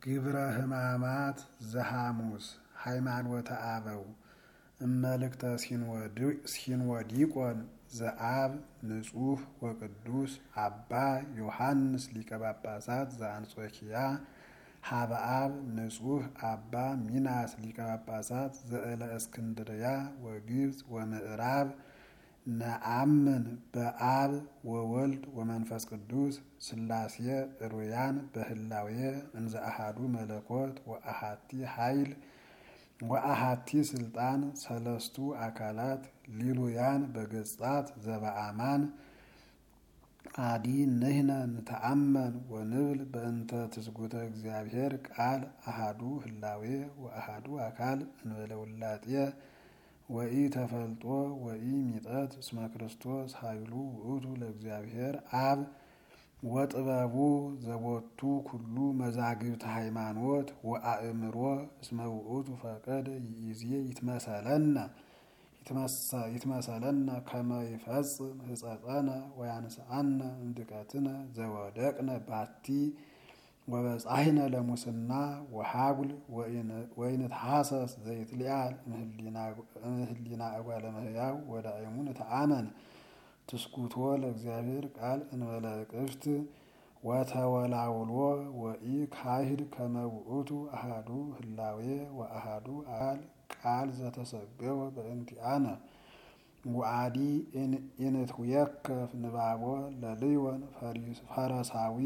ግብረ ሕማማት ዘሐሙስ ሃይማኖተ አበው እመልእክተ ሲንወዲቆን ዘአብ ንጹሕ ወቅዱስ አባ ዮሐንስ ሊቀ ጳጳሳት ዘአንጾኪያ ሀበ አብ ንጹሕ አባ ሚናስ ሊቀ ጳጳሳት ዘእለ እስክንድርያ ወግብፅ ወምዕራብ ነአምን በአብ ወወልድ ወመንፈስ ቅዱስ ሥላሴ ሩያን በህላዌ እንዘ አሐዱ መለኮት ወአሐቲ ኃይል ወአሐቲ ስልጣን ሰለስቱ አካላት ሊሉያን በገጻት ዘበአማን አዲ ንሕነ ንተአመን ወንብል በእንተ ትስጉተ እግዚአብሔር ቃል አሐዱ ህላዌ ወአሐዱ አካል እንበለ ውላጤ ወኢ ተፈልጦ ወኢ ሚጠት እስመ ክርስቶስ ኃይሉ ውእቱ ለእግዚአብሔር አብ ወጥበቡ ዘቦቱ ኩሉ መዛግብተ ሃይማኖት ወአእምሮ እስመ ውእቱ ፈቀደ ይእዜ ይትመሰለነ ከመ ይፈጽም ሕጸጸነ ወያንስአነ እምድቀትነ ዘወደቅነ ባቲ ወበጻሕነ ለሙስና ወሃጉል ወይንትሐሰስ ዘይትልአል እምህሊና እጓለ እመሕያው ወዳእሙ ንተአመን ትስኩቶ ለእግዚአብሔር ቃል እንበለ ቅፍት ወተወላውሎ ወኢ ካሂድ ከመ ውእቱ አሐዱ ህላዌ ወአሐዱ አካል ቃል ዘተሰገወ በእንቲአነ ወአዲ ኢንትዌከፍ ንባቦ ለልዮን ፈረሳዊ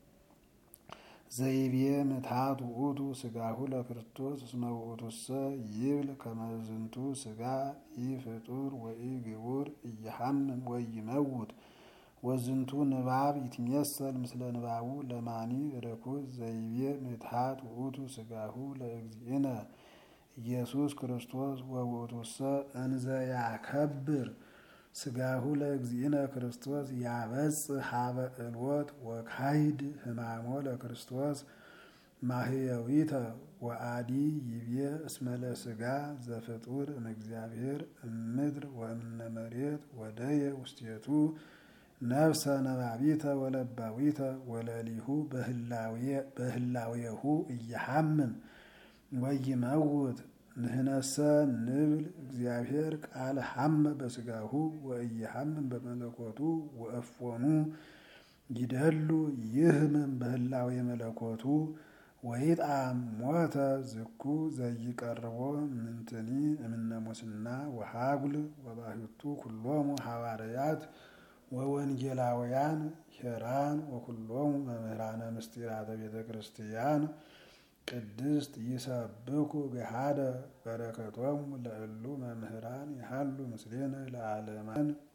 ዘይቤ ምትሃት ውእቱ ስጋሁ ለክርስቶስ እስመ ውእቱሰ ይብል ከመ ዝንቱ ስጋ ኢፍጡር ወኢግቡር ኢይሐምም ወይመውት ወዝንቱ ንባብ ይትሜሰል ምስለ ንባቡ ለማኒ ርኩስ ዘይቤ ምትሃት ውእቱ ስጋሁ ለእግዚእነ ኢየሱስ ክርስቶስ ወውእቱሰ እንዘ ያከብር ስጋሁ ለእግዚእነ ክርስቶስ ያበጽሕ ሀበ ዕልወት ወካይድ ሕማሞ ለክርስቶስ ማህየዊተ ወአዲ ይቤ እስመ ለስጋ ዘፍጡር እምእግዚአብሔር እምድር ወእምነ መሬት ወደየ ውስቴቱ ነፍሰ ነባቢተ ወለባዊተ ወለሊሁ በህላዌሁ እየሐምም ወይመውት ንሕነሰ ንብል እግዚአብሔር ቃል ሐመ በስጋሁ ወኢይሐምም በመለኮቱ ወእፎኑ ይደሉ ይህምም በህላዌ መለኮቱ ወይጣም ሞተ ዝኩ ዘይቀርቦ ምንትኒ እምነ ሙስና ወሃጉል ወባሕቱ ኩሎሙ ሐዋርያት ወወንጌላውያን ሄራን ወኩሎሙ መምህራነ ምስጢራተ ቤተ ክርስቲያን ቅድስት ይሰብኩ ገሃደ በረከቶሙ ለእሉ መምህራን ይሃሉ ምስሌነ ለዓለማን